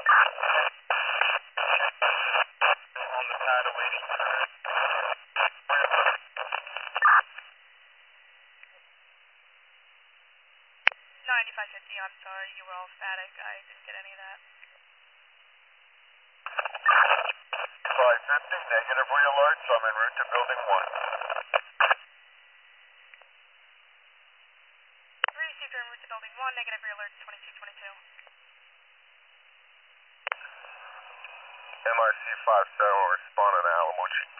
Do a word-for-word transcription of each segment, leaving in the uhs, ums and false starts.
On the pad awaiting turn. ninety-five fifty, I'm sorry, you were all static. I didn't get any of that. five fifty, negative re-alerts. I'm en route to building one. three, received en route to building one, negative re-alerts, twenty-two twenty-two. M R C five seven will respond to Alamo Chief.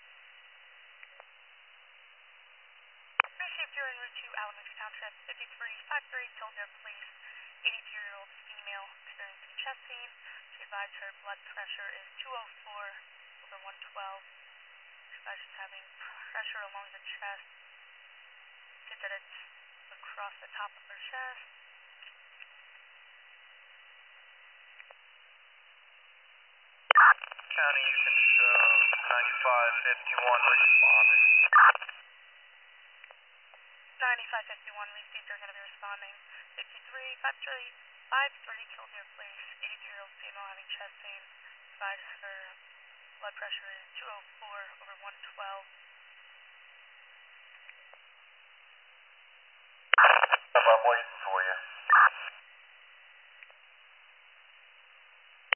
Received en route to Alamance Township, fifty-three fifty-three, Kildare Police, eighty-two-year-old female experiencing chest pain. She advised her blood pressure is two oh four over one twelve. She advised she's having pressure along the chest. Said that it's across the top of her chest. County, you can show ninety-five fifty-one responding. ninety-five fifty-one received are going to be responding. fifty-three fifty-three, fifty-three Kildare Police, eighty-two-year-old female having chest pain. Advised her blood pressure is two oh four over one twelve. I'm waiting for